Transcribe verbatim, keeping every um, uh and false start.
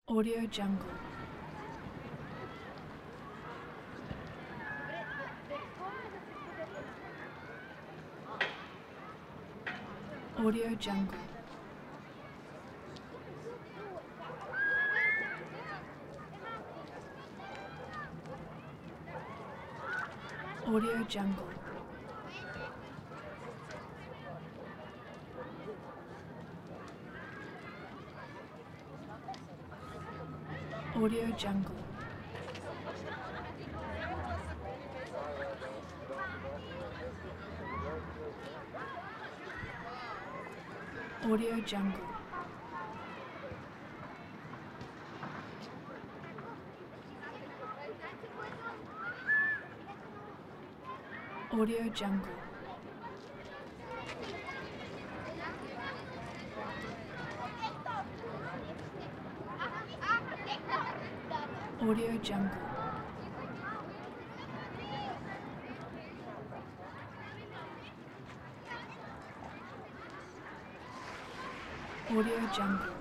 Audio Jungle. Audio Jungle. Audio Jungle. Audio Jungle. Audio Jungle. Audio Jungle. Audio Jungle. Audio Jungle.